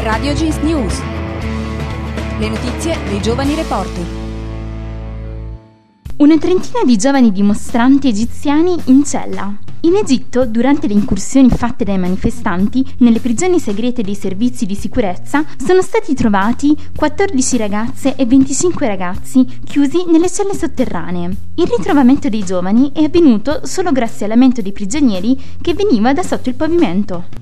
Radio Agence News. Le notizie dei giovani reporter. Una trentina di giovani dimostranti egiziani in cella. In Egitto, durante le incursioni fatte dai manifestanti nelle prigioni segrete dei servizi di sicurezza, sono stati trovati 14 ragazze e 25 ragazzi chiusi nelle celle sotterranee. Il ritrovamento dei giovani è avvenuto solo grazie all'aumento dei prigionieri che veniva da sotto il pavimento.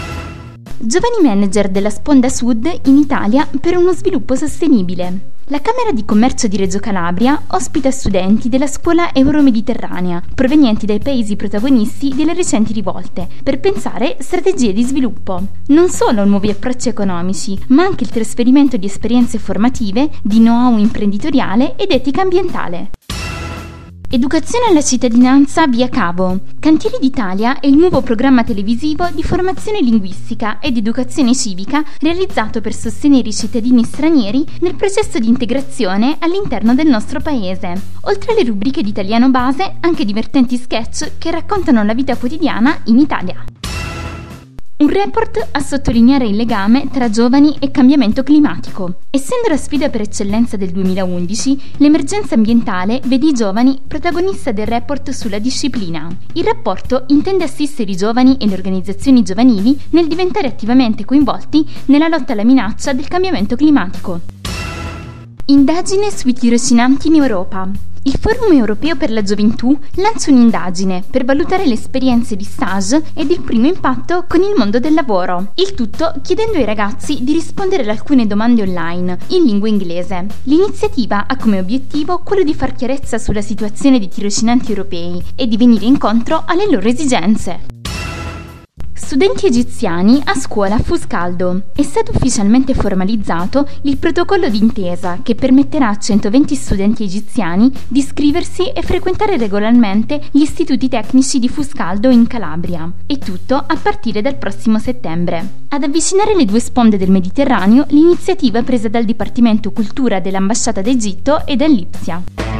Giovani manager della sponda sud in Italia per uno sviluppo sostenibile. La Camera di Commercio di Reggio Calabria ospita studenti della scuola euromediterranea, provenienti dai paesi protagonisti delle recenti rivolte, per pensare strategie di sviluppo. Non solo nuovi approcci economici, ma anche il trasferimento di esperienze formative, di know-how imprenditoriale ed etica ambientale. Educazione alla cittadinanza via cavo. Cantieri d'Italia è il nuovo programma televisivo di formazione linguistica ed educazione civica realizzato per sostenere i cittadini stranieri nel processo di integrazione all'interno del nostro paese. Oltre alle rubriche di italiano base, anche divertenti sketch che raccontano la vita quotidiana in Italia. Un report a sottolineare il legame tra giovani e cambiamento climatico. Essendo la sfida per eccellenza del 2011, l'emergenza ambientale vede i giovani protagonista del report sulla disciplina. Il rapporto intende assistere i giovani e le organizzazioni giovanili nel diventare attivamente coinvolti nella lotta alla minaccia del cambiamento climatico. Indagine sui tirocinanti in Europa. Il Forum Europeo per la Gioventù lancia un'indagine per valutare le esperienze di stage ed il primo impatto con il mondo del lavoro. Il tutto chiedendo ai ragazzi di rispondere ad alcune domande online in lingua inglese. L'iniziativa ha come obiettivo quello di far chiarezza sulla situazione dei tirocinanti europei e di venire incontro alle loro esigenze. Studenti egiziani a scuola a Fuscaldo. È stato ufficialmente formalizzato il protocollo d'intesa che permetterà a 120 studenti egiziani di iscriversi e frequentare regolarmente gli istituti tecnici di Fuscaldo in Calabria. E tutto a partire dal prossimo settembre. Ad avvicinare le due sponde del Mediterraneo l'iniziativa è presa dal Dipartimento Cultura dell'Ambasciata d'Egitto e dall'Ipsia.